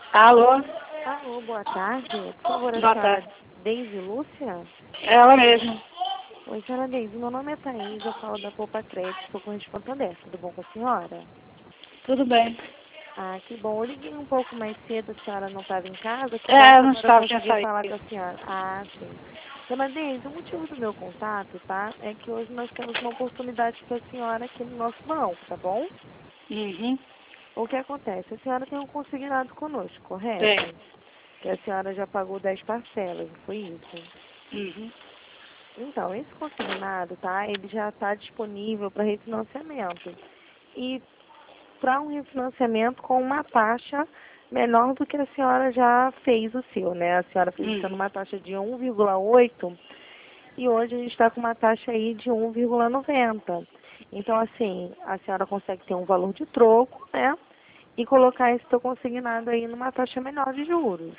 Alô? Alô, boa tarde. Por favor, a Boa senhora tarde. Deise Lúcia? Ela mesma. Oi, senhora Deise. Meu nome é Thaís, eu falo da Poupa Crédito, sou correspondente. Tudo bom com a senhora? Tudo bem. Ah, que bom. Eu liguei um pouco mais cedo, a senhora não estava em casa. Que bom É, que eu não agora eu estava, tinha consegui saído. falar com a senhora. Ah, sim. Dona Deise, o motivo do meu contato, tá? É que hoje nós temos uma oportunidade para a senhora aqui no nosso banco, tá bom? Uhum. O que acontece? A senhora tem um consignado conosco, correto? Tem. Que a senhora já pagou 10 parcelas, não foi isso? Uhum. Então, esse consignado, tá? Ele já está disponível para refinanciamento. E para um refinanciamento com uma taxa menor do que a senhora já fez o seu, né? A senhora fez o seu Uhum. numa taxa de 1,8 e hoje a gente está com uma taxa aí de 1,90. Então, assim, a senhora consegue ter um valor de troco, né? E colocar esse seu consignado aí numa taxa menor de juros.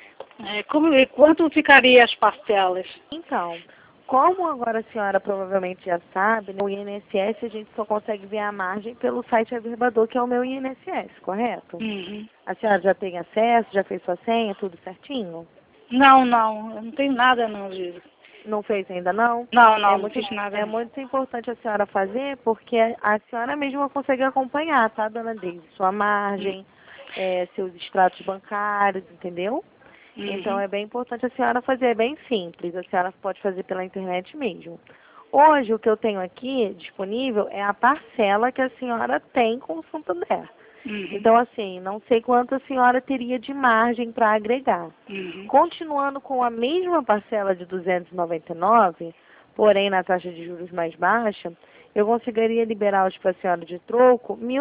E quanto ficaria as parcelas? Então, como agora a senhora provavelmente já sabe, né, o INSS a gente só consegue ver a margem pelo site Averbador, que é o meu INSS, correto? Uhum. A senhora já tem acesso, já fez sua senha, tudo certinho? Não, não. Eu não tenho nada não, Gil. Não fez ainda não? Não, É não, não muito, fiz nada é não. muito importante a senhora fazer, porque a senhora mesma consegue acompanhar, tá, dona Deise? Sua margem, seus extratos bancários, entendeu? Então Uhum. é bem importante a senhora fazer, é bem simples, a senhora pode fazer pela internet mesmo. Hoje o que eu tenho aqui disponível é a parcela que a senhora tem com o Santander. Uhum. Então assim, não sei quanto a senhora teria de margem para agregar. Uhum. Continuando com a mesma parcela de 299, porém na taxa de juros mais baixa, eu conseguiria liberar hoje para a senhora de troco R$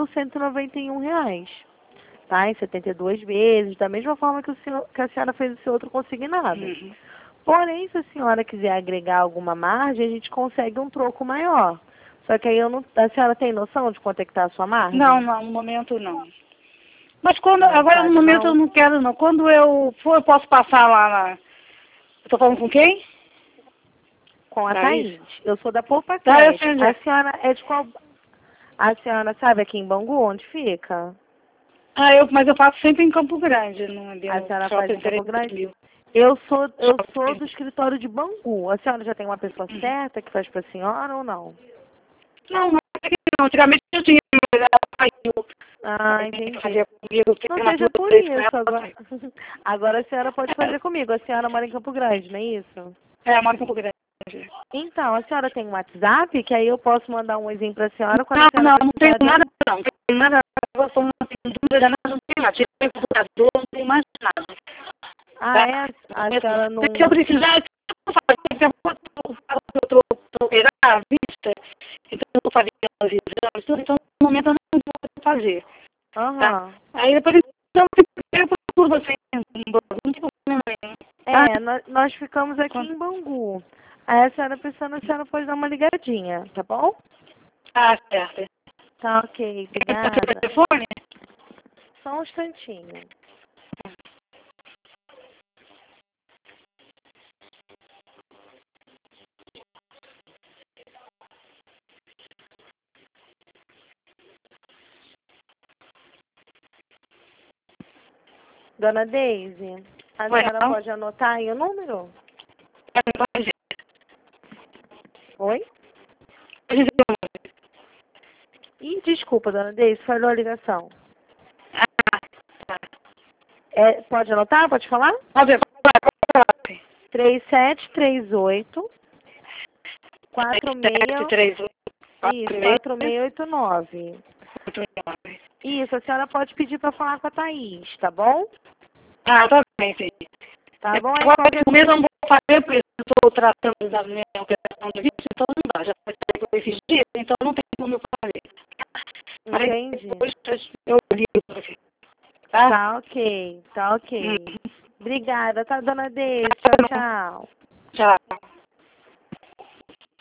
1.191. Tá? Em 72 vezes, da mesma forma que a senhora fez o seu outro consignado. Uhum. Porém, se a senhora quiser agregar alguma margem, a gente consegue um troco maior. Só que aí a senhora tem noção de quanto é que está a sua Não, margem? não, no momento não. Mas quando, Não agora no sabe, momento eu não? não quero não. Quando eu for, eu posso passar lá na... Eu tô falando com quem? Com a Thaís? Thaís. Eu sou da Poupa Tá, eu Crédito. sei A já. senhora é de qual... A senhora sabe aqui em Bangu onde fica? Mas eu faço sempre em Campo Grande, não ali A no senhora faz Shopping em Campo Grande? 3000. Eu sou do escritório de Bangu. A senhora já tem uma pessoa Uhum. certa que faz para a senhora ou não? Não, não, antigamente eu tinha, mas ela saiu. Ah, Aí entendi. fazia comigo, Não fiz uma seja duas por vezes com ela, isso. ela Agora, saiu. agora a senhora pode fazer comigo. A senhora mora em Campo Grande, não é isso? É, mora em Campo Grande. Então, a senhora tem um WhatsApp, que aí eu posso mandar um exemplo para a senhora quando a Não, senhora não, não tenho precisar de nada algum... não. Não tenho nada, eu sou uma dúvida, não tenho nada. Tirei o computador, não tenho mais nada. Ah, Tá? é? A senhora Se eu não... precisar, eu estou operar à vista, então eu estou fazendo os exames, tudo, então no momento eu não vou fazer. Tá? Aham. Aí depois eu procuro você, não tem problema nenhum. Tá? Nós ficamos aqui em Bangu. Aí a senhora pensando, a senhora pode dar uma ligadinha, tá bom? Ah, certo. Tá, ok. Quer passar o Obrigada. telefone? Só um instantinho. Dona Deise, a Ué, senhora não? pode anotar aí o número? Pode Oi? dizer o nome. Ih, desculpa, dona Deise, falhou a ligação. Ah, tá. Pode anotar? Pode falar? Pode falar. 3738 46... 738 Isso, 46 4689. 89. Isso, a senhora pode pedir para falar com a Thaís, tá bom? Ah, tá bem, sim. Tá bom? Aí Agora, qualquer... eu mesmo não vou fazer, porque eu estou tratando da minha operação de vista, então não dá. Já foi por esses dias, então não tem como eu fazer. Aí Entendi. depois eu ligo para você. Tá? Tá ok, tá ok. Uhum. Obrigada, tá, dona Deise? Tchau, tchau.